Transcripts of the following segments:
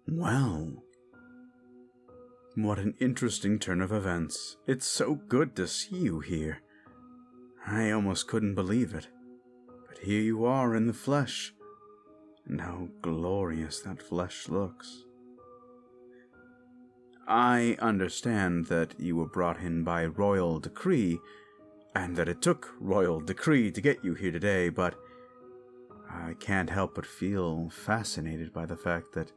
Well, what an interesting turn of events. It's so good to see you here. I almost couldn't believe it. But here you are in the flesh. And how glorious that flesh looks. I understand that you were brought in by royal decree, and that it took royal decree to get you here today, but I can't help but feel fascinated by the fact that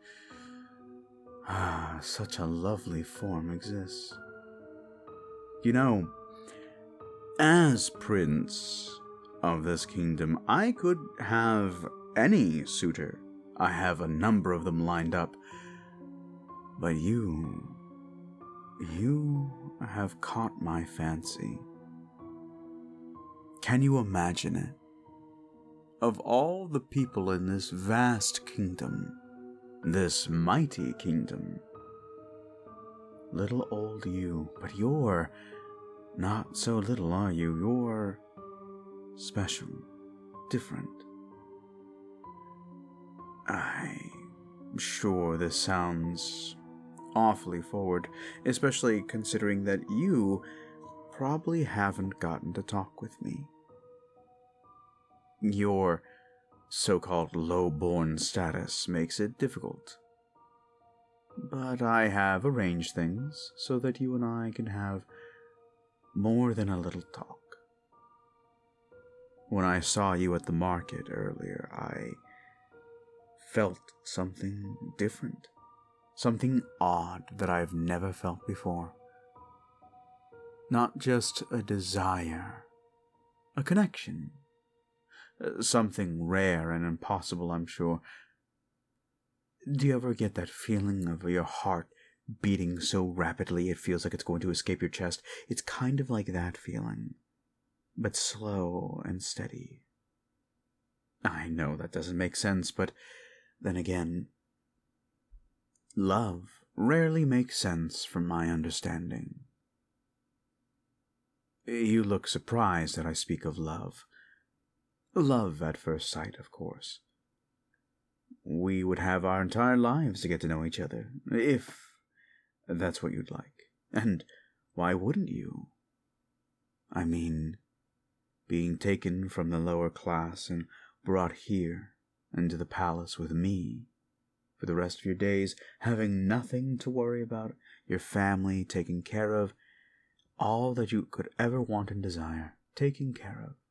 such a lovely form exists. You know, as prince of this kingdom, I could have any suitor. I have a number of them lined up. But you have caught my fancy. Can you imagine it? Of all the people in this vast kingdom, this mighty kingdom, little old you, but you're not so little, are you? You're special, different. I'm sure this sounds awfully forward, especially considering that you probably haven't gotten to talk with me. Your so-called low-born status makes it difficult. But I have arranged things so that you and I can have more than a little talk. When I saw you at the market earlier, I felt something different. Something odd that I've never felt before. Not just a desire, a connection. Something rare and impossible, I'm sure. Do you ever get that feeling of your heart beating so rapidly it feels like it's going to escape your chest? It's kind of like that feeling, but slow and steady. I know that doesn't make sense, but then again, love rarely makes sense from my understanding. You look surprised that I speak of love. Love at first sight, of course. We would have our entire lives to get to know each other, if that's what you'd like. And why wouldn't you? I mean, being taken from the lower class and brought here into the palace with me, for the rest of your days, having nothing to worry about, your family taken care of, all that you could ever want and desire, taken care of.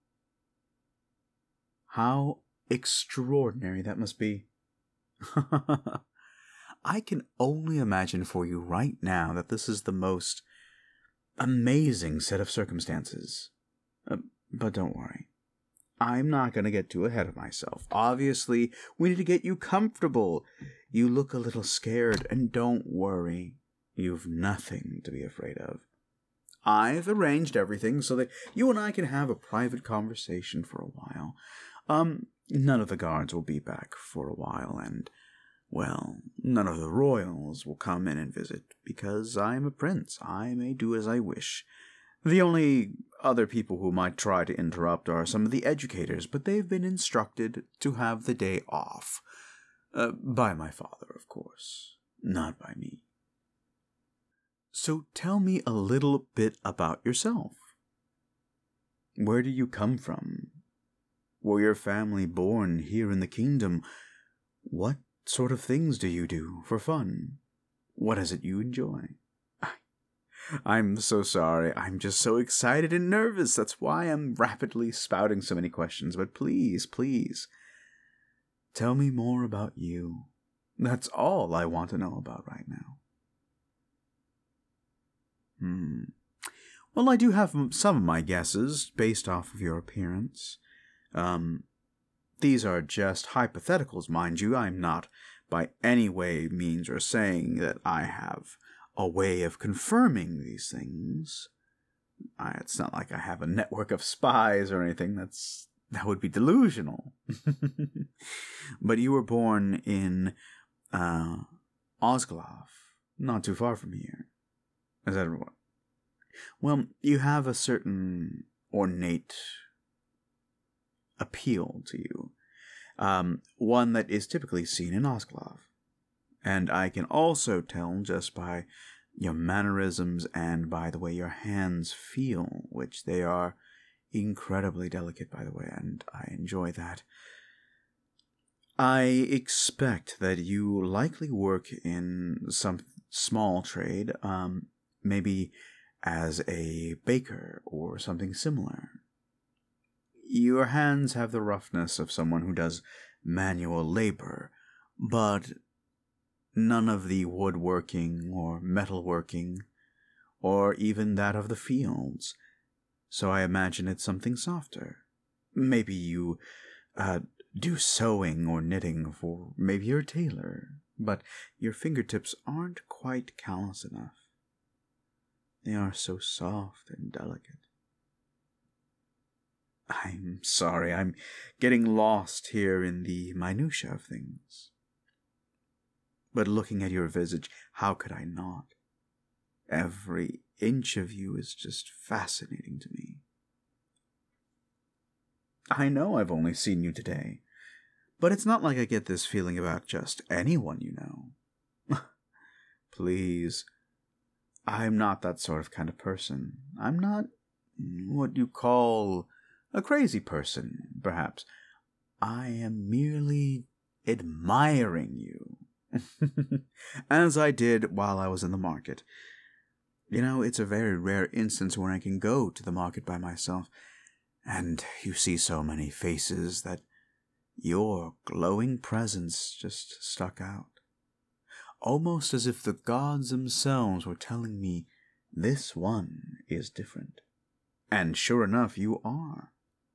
How extraordinary that must be. I can only imagine for you right now that this is the most amazing set of circumstances. But don't worry. I'm not going to get too ahead of myself. Obviously, we need to get you comfortable. You look a little scared, and don't worry. You've nothing to be afraid of. I've arranged everything so that you and I can have a private conversation for a while. None of the guards will be back for a while, and, well, none of the royals will come in and visit, because I am a prince. I may do as I wish. The only other people who might try to interrupt are some of the educators, but they've been instructed to have the day off. By my father, of course, not by me. So tell me a little bit about yourself. Where do you come from? Were your family born here in the kingdom? What sort of things do you do for fun? What is it you enjoy? I'm so sorry. I'm just so excited and nervous. That's why I'm rapidly spouting so many questions. But please, tell me more about you. That's all I want to know about right now. Well, I do have some of my guesses based off of your appearance. These are just hypotheticals, mind you. I'm not by any way, means, or saying that I have a way of confirming these things. It's not like I have a network of spies or anything. That would be delusional. But you were born in Osglav, not too far from here. Is that right? Well, you have a certain ornate appeal to you. One that is typically seen in Osglav. And I can also tell just by your mannerisms and by the way your hands feel, which they are incredibly delicate, by the way, and I enjoy that. I expect that you likely work in some small trade, maybe as a baker or something similar. Your hands have the roughness of someone who does manual labor, but none of the woodworking or metalworking, or even that of the fields. So I imagine it's something softer. Maybe you do sewing or knitting, for maybe you're a tailor, but your fingertips aren't quite callous enough. They are so soft and delicate. I'm sorry, I'm getting lost here in the minutiae of things. But looking at your visage, how could I not? Every inch of you is just fascinating to me. I know I've only seen you today, but it's not like I get this feeling about just anyone you know. Please, I'm not that sort of kind of person. I'm not what you call a crazy person, perhaps. I am merely admiring you. As I did while I was in the market. You know, it's a very rare instance when I can go to the market by myself, and you see so many faces that your glowing presence just stuck out. Almost as if the gods themselves were telling me, this one is different. And sure enough, you are.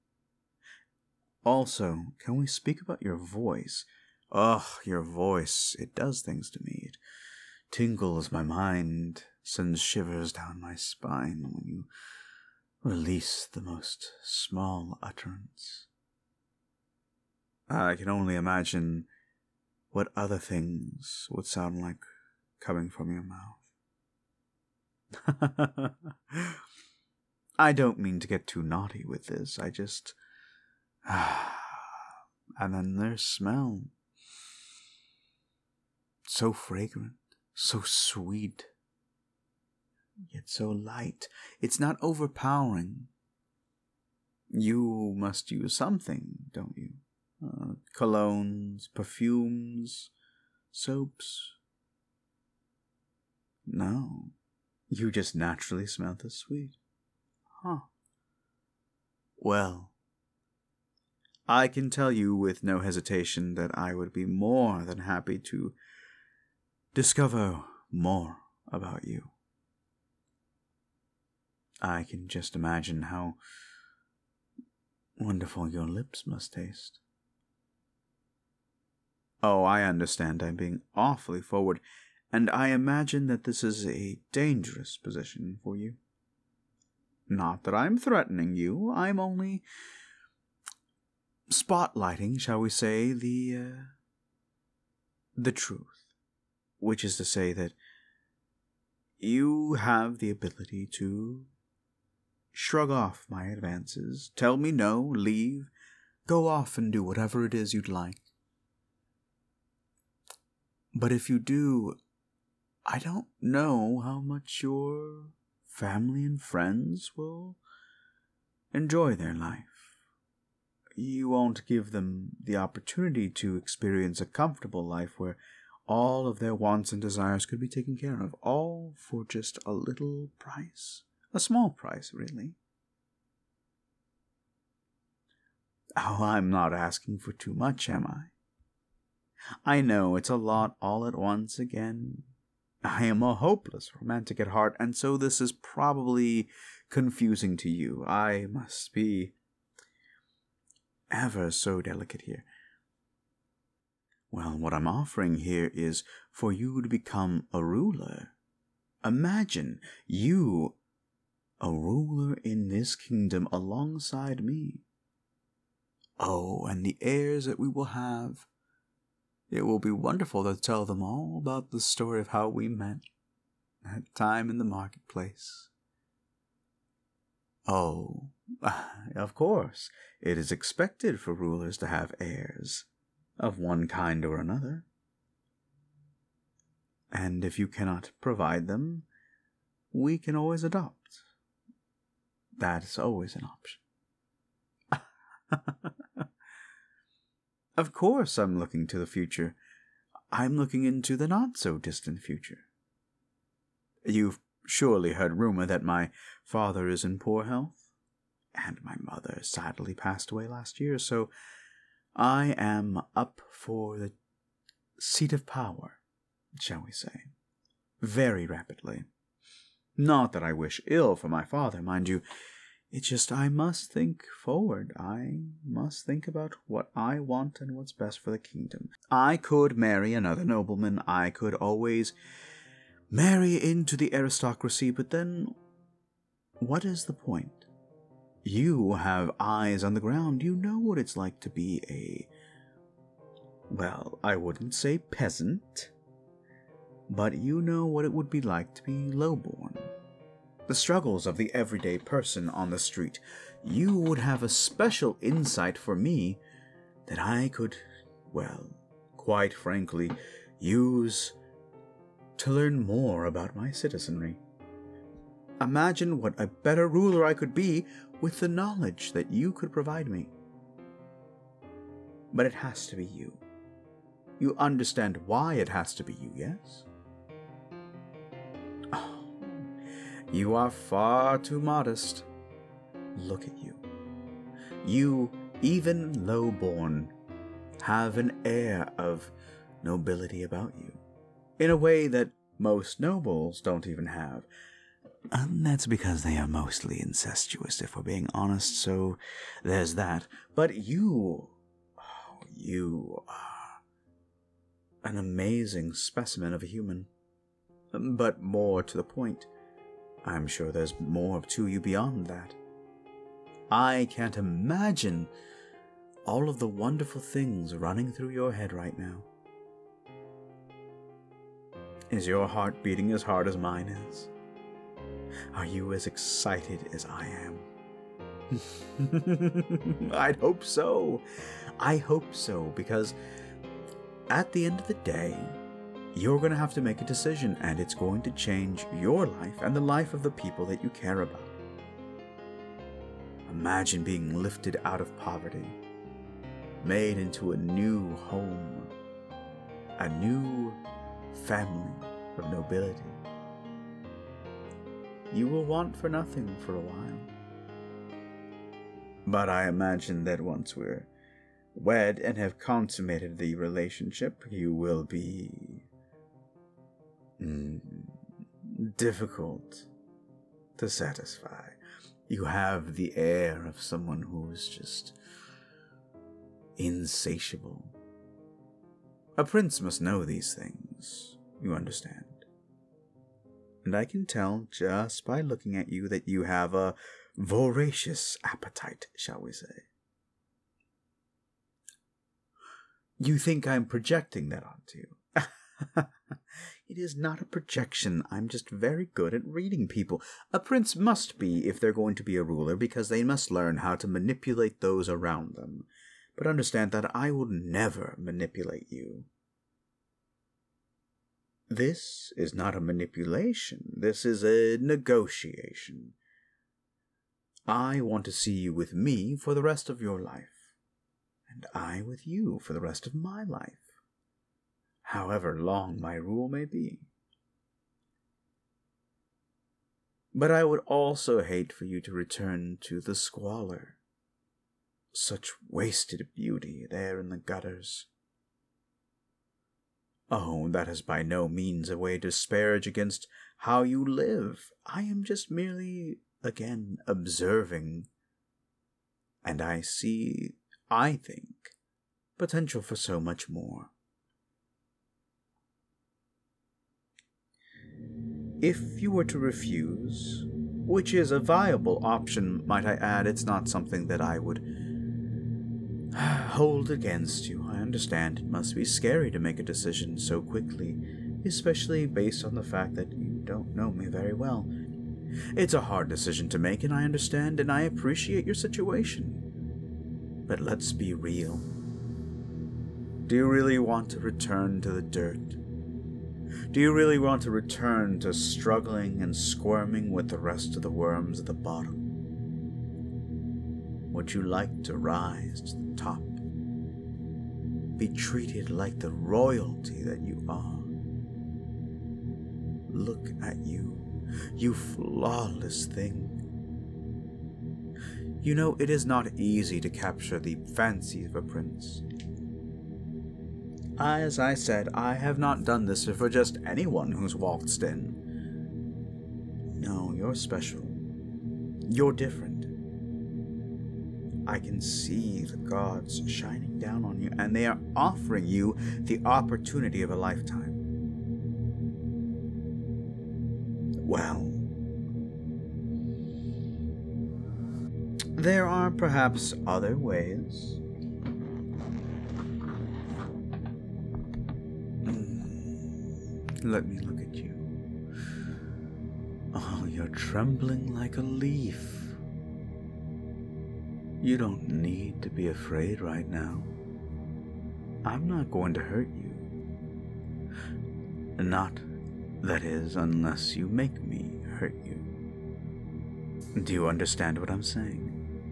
Also, can we speak about your voice? Ugh, your voice, it does things to me. It tingles my mind, sends shivers down my spine when you release the most small utterance. I can only imagine what other things would sound like coming from your mouth. I don't mean to get too naughty with this, I just... And then their smell. So fragrant, so sweet, yet so light. It's not overpowering. You must use something, don't you? Colognes, perfumes, soaps. No, you just naturally smell this sweet. Huh. Well, I can tell you with no hesitation that I would be more than happy to discover more about you. I can just imagine how wonderful your lips must taste. Oh, I understand I'm being awfully forward, and I imagine that this is a dangerous position for you. Not that I'm threatening you, I'm only spotlighting, shall we say, the truth. Which is to say that you have the ability to shrug off my advances, tell me no, leave, go off and do whatever it is you'd like. But if you do, I don't know how much your family and friends will enjoy their life. You won't give them the opportunity to experience a comfortable life where all of their wants and desires could be taken care of, all for just a little price. A small price, really. Oh, I'm not asking for too much, am I? I know it's a lot all at once again. I am a hopeless romantic at heart, and so this is probably confusing to you. I must be ever so delicate here. Well, what I'm offering here is for you to become a ruler. Imagine you, a ruler in this kingdom alongside me. Oh, and the heirs that we will have. It will be wonderful to tell them all about the story of how we met, that time in the marketplace. Oh, of course, it is expected for rulers to have heirs, of one kind or another. And if you cannot provide them, we can always adopt. That's always an option. Of course I'm looking to the future. I'm looking into the not-so-distant future. You've surely heard rumor that my father is in poor health, and my mother sadly passed away last year, so I am up for the seat of power, shall we say, very rapidly. Not that I wish ill for my father, mind you. It's just I must think forward. I must think about what I want and what's best for the kingdom. I could marry another nobleman. I could always marry into the aristocracy, but then what is the point? You have eyes on the ground. You know what it's like to be well, I wouldn't say peasant, but you know what it would be like to be lowborn. The struggles of the everyday person on the street. You would have a special insight for me that I could, well, quite frankly, use to learn more about my citizenry. Imagine what a better ruler I could be with the knowledge that you could provide me. But it has to be you. You understand why it has to be you, yes? Oh, you are far too modest. Look at you. You, even low-born, have an air of nobility about you, in a way that most nobles don't even have. And that's because they are mostly incestuous, if we're being honest, so there's that. But you are an amazing specimen of a human. But more to the point, I'm sure there's more to you beyond that. I can't imagine all of the wonderful things running through your head right now. Is your heart beating as hard as mine is? Are you as excited as I am? I'd hope so. I hope so, because at the end of the day, you're going to have to make a decision, and it's going to change your life and the life of the people that you care about. Imagine being lifted out of poverty, made into a new home, a new family of nobility. You will want for nothing for a while. But I imagine that once we're wed and have consummated the relationship, you will be difficult to satisfy. You have the air of someone who's just insatiable. A prince must know these things, you understand. And I can tell just by looking at you that you have a voracious appetite, shall we say. You think I'm projecting that onto you. It is not a projection. I'm just very good at reading people. A prince must be if they're going to be a ruler, because they must learn how to manipulate those around them. But understand that I will never manipulate you. This is not a manipulation. This is a negotiation. I want to see you with me for the rest of your life, and I with you for the rest of my life, however long my rule may be. But I would also hate for you to return to the squalor. Such wasted beauty there in the gutters. Oh, that is by no means a way to disparage against how you live. I am just merely, again, observing. And I see, I think, potential for so much more. If you were to refuse, which is a viable option, might I add, it's not something that I would hold against you. I understand it must be scary to make a decision so quickly, especially based on the fact that you don't know me very well. It's a hard decision to make, and I understand, and I appreciate your situation. But let's be real. Do you really want to return to the dirt? Do you really want to return to struggling and squirming with the rest of the worms at the bottom? Would you like to rise to the top? Be treated like the royalty that you are? Look at you, you flawless thing. You know, it is not easy to capture the fancy of a prince. As I said, I have not done this for just anyone who's waltzed in. No, you're special. You're different. I can see the gods shining down on you, and they are offering you the opportunity of a lifetime. Well, there are perhaps other ways. Let me look at you. Oh, you're trembling like a leaf. You don't need to be afraid right now. I'm not going to hurt you. Not, that is, unless you make me hurt you. Do you understand what I'm saying?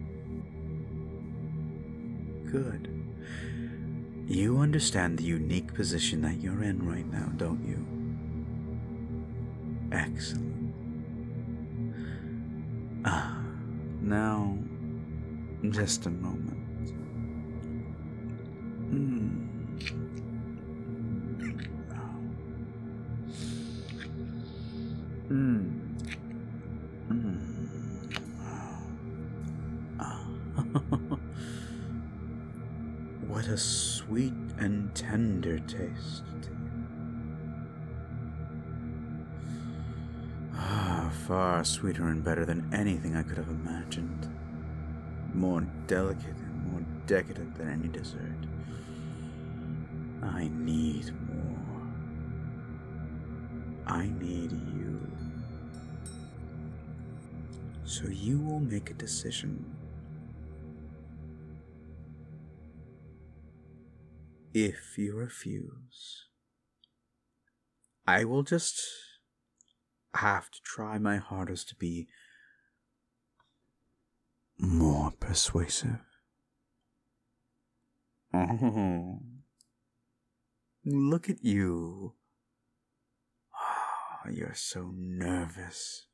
Good. You understand the unique position that you're in right now, don't you? Excellent. Now, just a moment. What a sweet and tender taste. Far sweeter and better than anything I could have imagined. More delicate and more decadent than any dessert. I need more. I need you. So you will make a decision. If you refuse, I will just have to try my hardest to be more persuasive. Oh, look at you. Oh, you're so nervous.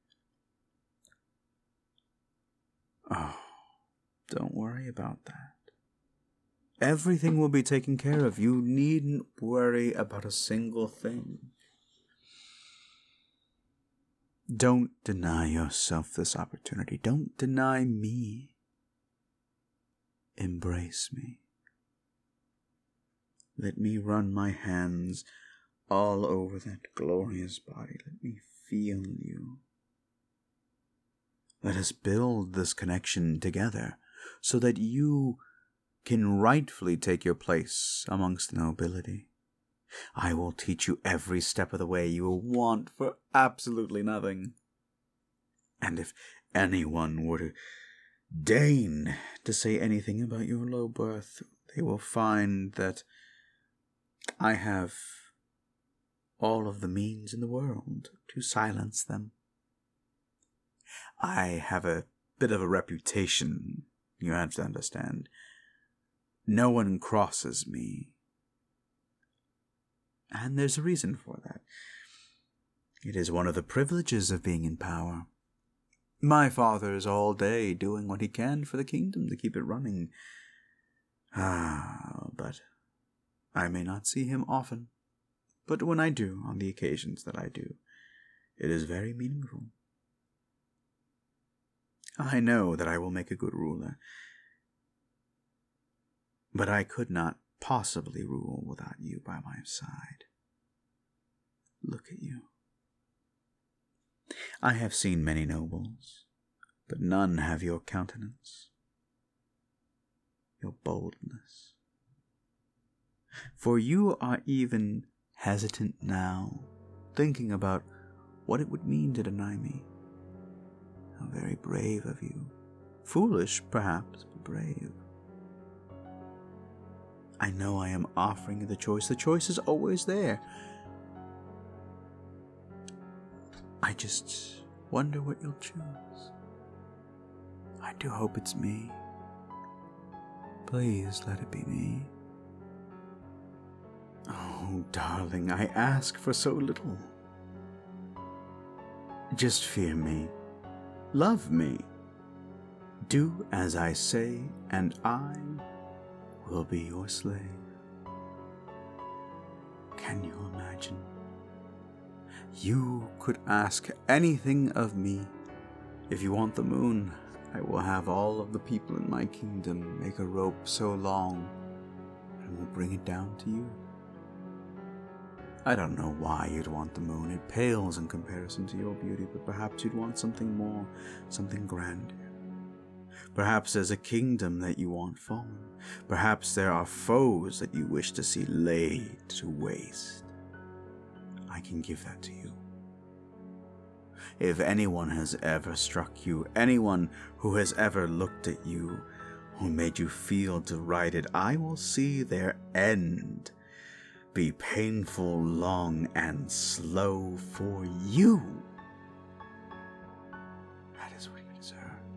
Oh, don't worry about that. Everything will be taken care of. You needn't worry about a single thing. Don't deny yourself this opportunity. Don't deny me. Embrace me. Let me run my hands all over that glorious body. Let me feel you. Let us build this connection together so that you can rightfully take your place amongst the nobility. I will teach you every step of the way. You will want for absolutely nothing. And if anyone were to deign to say anything about your low birth, they will find that I have all of the means in the world to silence them. I have a bit of a reputation, you have to understand. No one crosses me. And there's a reason for that. It is one of the privileges of being in power. My father is all day doing what he can for the kingdom to keep it running. But I may not see him often. But when I do, on the occasions that I do, it is very meaningful. I know that I will make a good ruler. But I could not possibly rule without you by my side. Look at you. I have seen many nobles, but none have your countenance, your boldness. For you are even hesitant now, thinking about what it would mean to deny me. How very brave of you. Foolish, perhaps, but brave. I know I am offering you the choice. The choice is always there. I just wonder what you'll choose. I do hope it's me. Please let it be me. Oh, darling, I ask for so little. Just fear me. Love me. Do as I say, and I will be your slave. Can you imagine? You could ask anything of me. If you want the moon, I will have all of the people in my kingdom make a rope so long, and will bring it down to you. I don't know why you'd want the moon. It pales in comparison to your beauty, but perhaps you'd want something more, something grander. Perhaps there's a kingdom that you want fallen. Perhaps there are foes that you wish to see laid to waste. I can give that to you. If anyone has ever struck you, anyone who has ever looked at you, or made you feel derided, I will see their end be painful, long, and slow for you. That is what you deserve.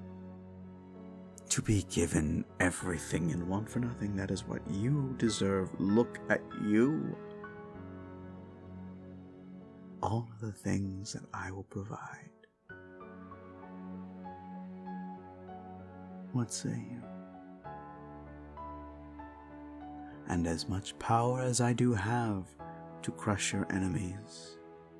To be given everything and want for nothing, that is what you deserve. Look at you. All of the things that I will provide. What say you? And as much power as I do have to crush your enemies.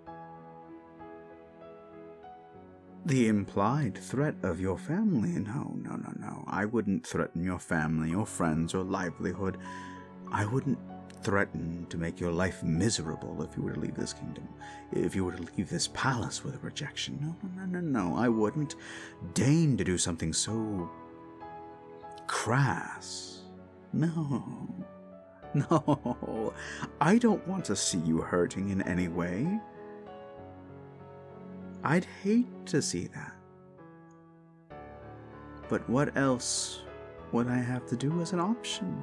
The implied threat of your family, no. I wouldn't threaten your family or friends or livelihood. I wouldn't threaten to make your life miserable if you were to leave this kingdom, if you were to leave this palace with a rejection. No. I wouldn't deign to do something so crass. No. I don't want to see you hurting in any way. I'd hate to see that. But what else would I have to do as an option?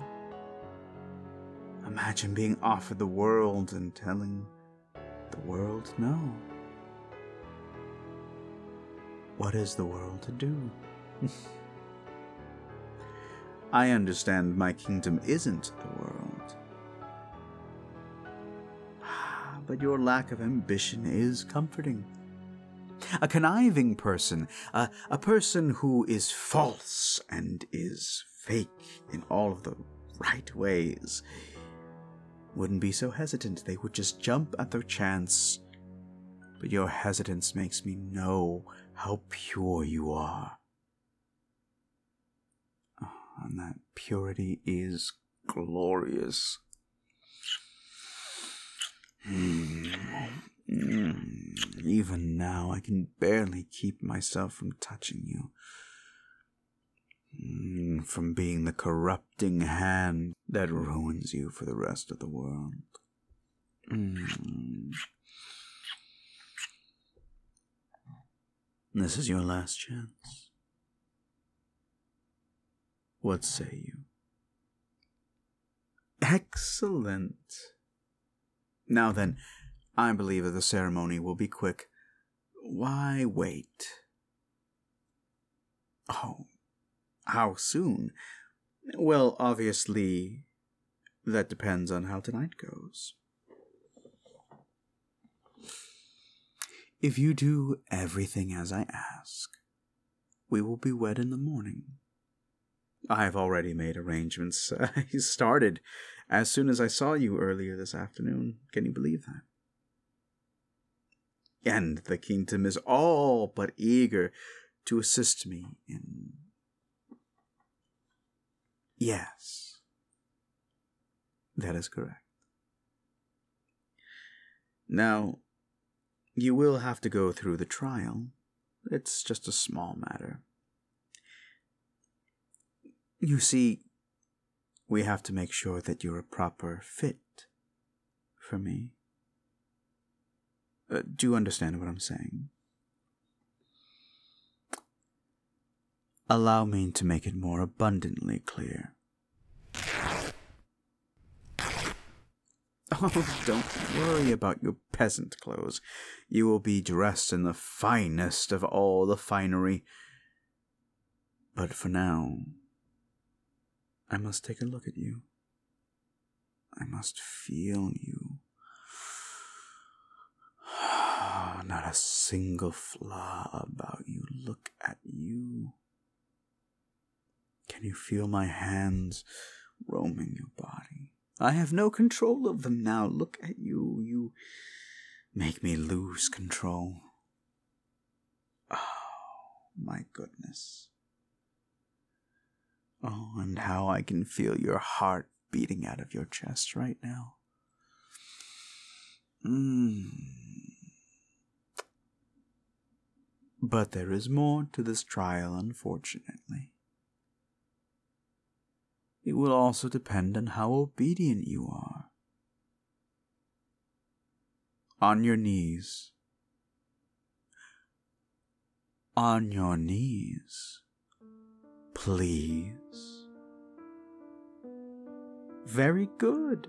Imagine being offered the world and telling the world no. What is the world to do? I understand my kingdom isn't the world. But your lack of ambition is comforting. A conniving person, a person who is false and is fake in all of the right ways, wouldn't be so hesitant. They would just jump at their chance. But your hesitance makes me know how pure you are. And that purity is glorious. Even now, I can barely keep myself from touching you. From being the corrupting hand that ruins you for the rest of the world. This is your last chance. What say you? Excellent. Now then, I believe that the ceremony will be quick. Why wait? Oh, how soon? Well, obviously, that depends on how tonight goes. If you do everything as I ask, we will be wed in the morning. I've already made arrangements. I started as soon as I saw you earlier this afternoon. Can you believe that? And the kingdom is all but eager to assist me in... Yes, that is correct. Now, you will have to go through the trial. It's just a small matter. You see, we have to make sure that you're a proper fit for me. Do you understand what I'm saying? Allow me to make it more abundantly clear. Oh, don't worry about your peasant clothes. You will be dressed in the finest of all the finery. But for now, I must take a look at you. I must feel you. Not a single flaw about you. Look at you. Can you feel my hands roaming your body? I have no control of them now. Look at you. You make me lose control. Oh, my goodness. Oh, and how I can feel your heart beating out of your chest right now. But there is more to this trial, unfortunately. It will also depend on how obedient you are. On your knees. On your knees. Please. Very good.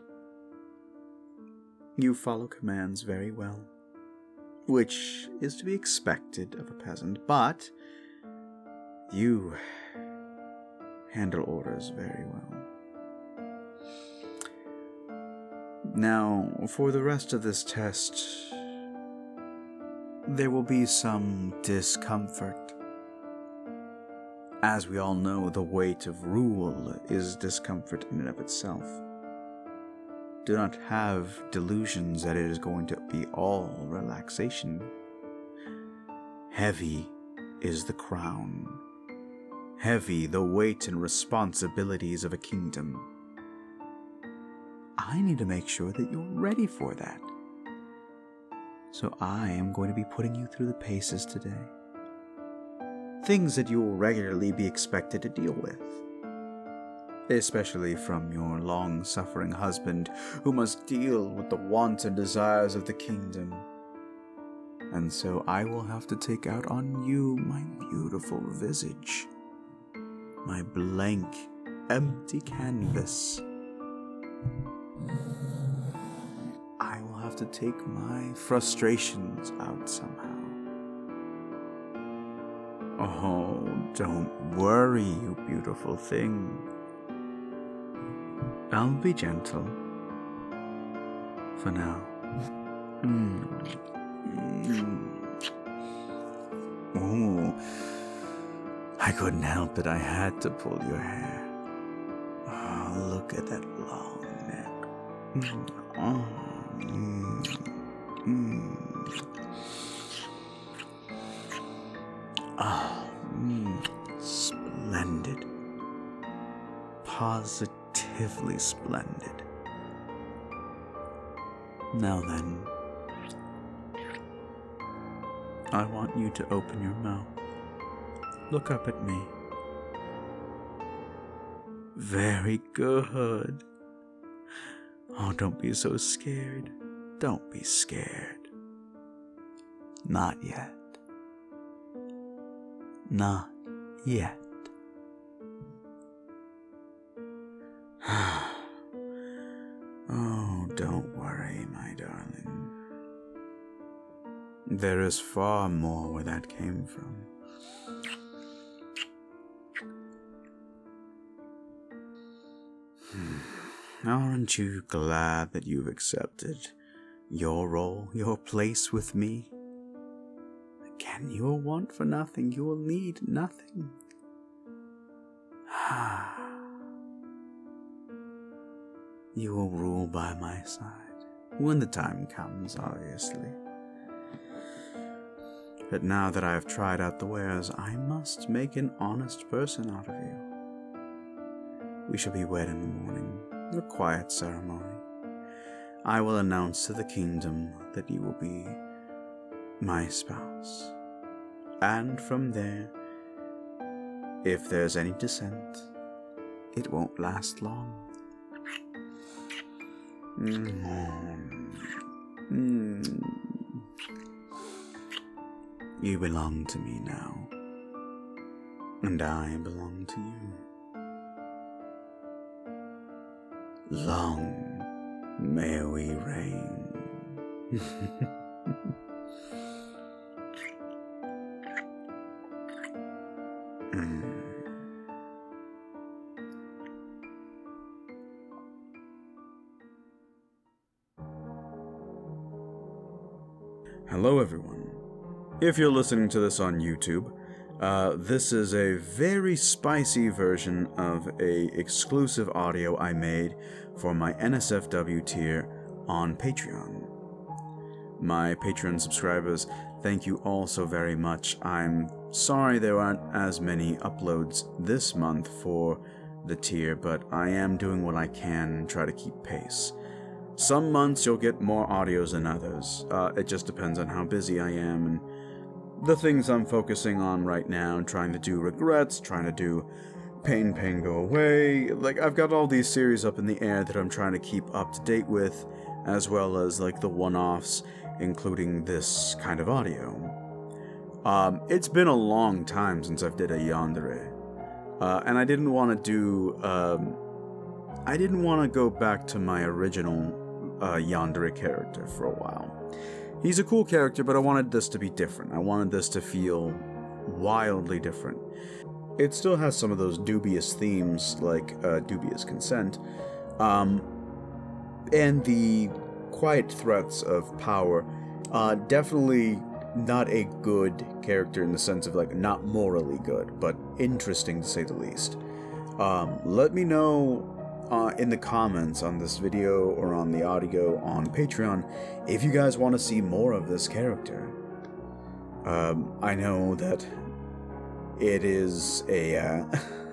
You follow commands very well, which is to be expected of a peasant, but you handle orders very well. Now, for the rest of this test, there will be some discomfort. As we all know, the weight of rule is discomfort in and of itself. Do not have delusions that it is going to be all relaxation. Heavy is the crown. Heavy the weight and responsibilities of a kingdom. I need to make sure that you're ready for that. So I am going to be putting you through the paces today. Things that you will regularly be expected to deal with. Especially from your long-suffering husband, who must deal with the wants and desires of the kingdom. And so I will have to take out on you my beautiful visage, my blank, empty canvas. I will have to take my frustrations out somehow. Oh, don't worry, you beautiful thing. I'll be gentle. For now. Oh, I couldn't help it. I had to pull your hair. Oh, look at that long neck. Splendid. Positively splendid. Now then, I want you to open your mouth. Look up at me. Very good. Oh, don't be so scared. Don't be scared. Not yet. Not yet. Oh, don't worry, my darling. There is far more where that came from. Aren't you glad that you've accepted your role, your place with me? Again, you will want for nothing, you will need nothing. You will rule by my side, when the time comes, obviously. But now that I have tried out the wares, I must make an honest person out of you. We shall be wed in the morning, a quiet ceremony. I will announce to the kingdom that you will be my spouse. And from there, if there's any dissent, it won't last long. You belong to me now, and I belong to you. Long May we reign. Hello everyone. If you're listening to this on YouTube, this is a very spicy version of a exclusive audio I made for my NSFW tier on Patreon. My Patreon subscribers, thank you all so very much. I'm sorry there aren't as many uploads this month for the tier, but I am doing what I can and try to keep pace. Some months you'll get more audios than others. It just depends on how busy I am and the things I'm focusing on right now, trying to do Regrets, trying to do Pain Go Away. Like, I've got all these series up in the air that I'm trying to keep up to date with, as well as like the one-offs, including this kind of audio. It's been a long time since I've did a yandere, and I didn't want to go back to my original yandere character for a while. He's a cool character, but I wanted this to be different. I wanted this to feel wildly different. It still has some of those dubious themes, like dubious consent, and the quiet threats of power. Definitely not a good character in the sense of, like, not morally good, but interesting to say the least. Let me know in the comments on this video or on the audio on Patreon if you guys want to see more of this character. I know that it is a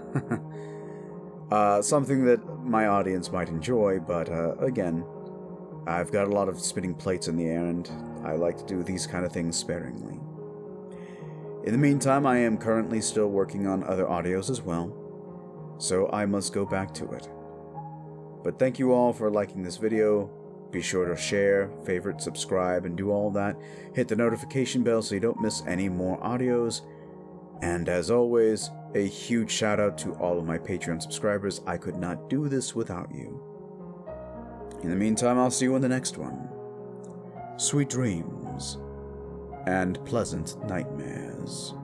something that my audience might enjoy, but again, I've got a lot of spinning plates in the air and I like to do these kind of things sparingly. In the meantime, I am currently still working on other audios as well, so I must go back to it. But thank you all for liking this video. Be sure to share, favorite, subscribe, and do all that. Hit the notification bell so you don't miss any more audios. And as always, a huge shout out to all of my Patreon subscribers. I could not do this without you. In the meantime, I'll see you in the next one. Sweet dreams and pleasant nightmares.